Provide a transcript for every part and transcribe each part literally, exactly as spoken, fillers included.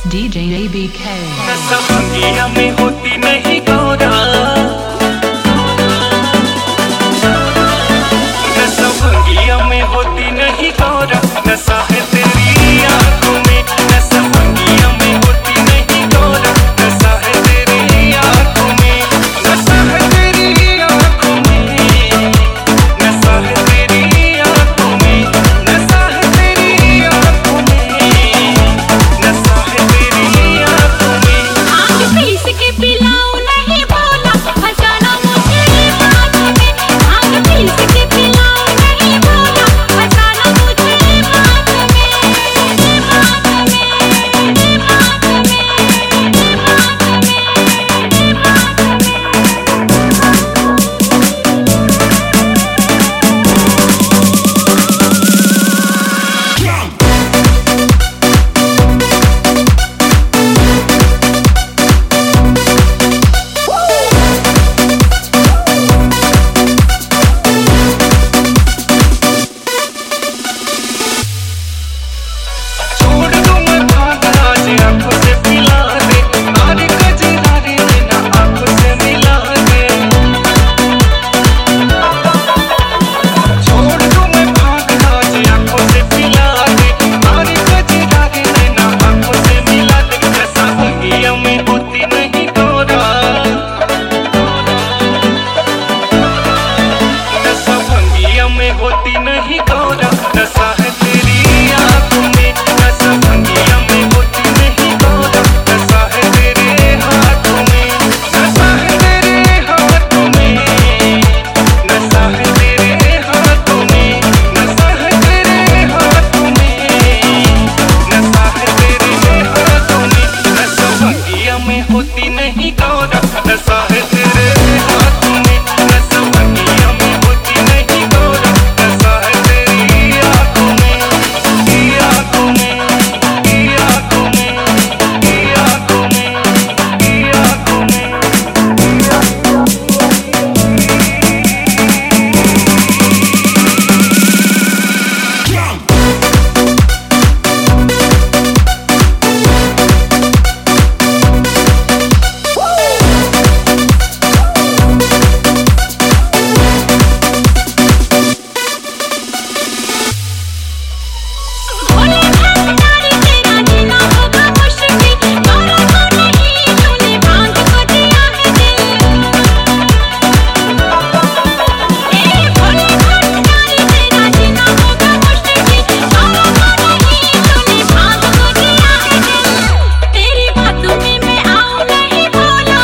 D J A B K। नशा भंगिया में होती नहीं गौरा, नशा भंगिया में होती नहीं गौरा, नशा है तेरी आंखों में, नशा भंगिया में होती नहीं गौरा, नशा है तेरी आंखों में, नशा है तेरी आंखों में, नशा है तेरी आंखों में, नशा है तेरी आंखों में, नशा है तेरी आंखों में। आँख पीस के पिलाओ नहीं बोला, फसाना मुझे बात में। आँख पीस के पिलाओ नहीं बोला, फसाना मुझे बात में, बात में, बात छोड़ दूं मैं भाग आज आँखों से पिला दे, आरे कजरारे नैना आँखों से मिला दे। छोड़ दूं मैं भाग आज आँखों से पिला दे, आरे कजरारे नैना आँखों से मिला दे। नशा भंगिया में होती नहीं गौरा, नशा भंगिया में होती नहीं गौरा, नशा है तेरी आंखों में, नशा भंगिया में होती नहीं गौरा, नशा है तेरे हाथों में, नशा है तेरे हाथों में, नशा है तेरे हाथों में, नशा है तेरे हाथों में, नशा है तेरे हाथों में। नशा भंगिया में होती नहीं गौरा, नशा है तेरे हाथों में, नशा भंगिया में होती नहीं गौरा, नशा है तेरी आंखों में, की आंखों में, की आंखों में, की आंखों में, की आंखों में। भोले भंडारी तेरा जीना होगा मुश्किल, गौरा को नहीं तूने भांग को दिया है दिल। ए भोले भंडारी तेरा जीना होगा मुश्किल, गौरा को नहीं तूने भांग को दिया है दिल। तेरी बातों में मैं आऊं नहीं बोला,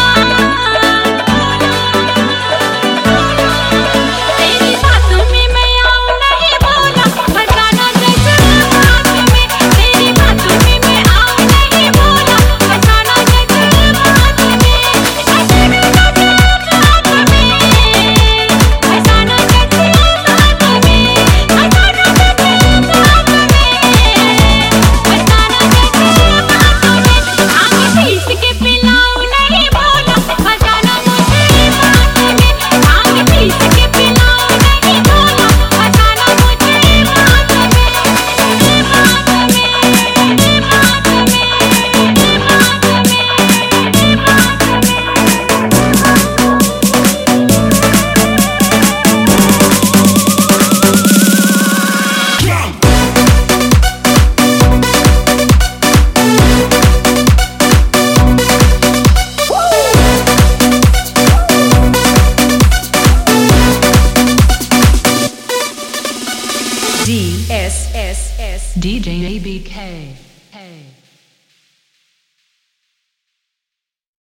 तेरी बातों में मैं आऊं नहीं बोला, फसाना जज्बात में। तेरी बातों में मैं आऊं नहीं बोला, फसाना जज्बात में, फसाना जज्बात में, फसाना जज्बात में, फसाना जज्बात में, फसाना जज्बात में। आँख पीस के पिलाओ नहीं बोला, फसाना मुझे बात में। आँख पीस के पिलाओ नहीं बोला, फसाना मुझे बात में, बात में, बात D S S S D J A B K।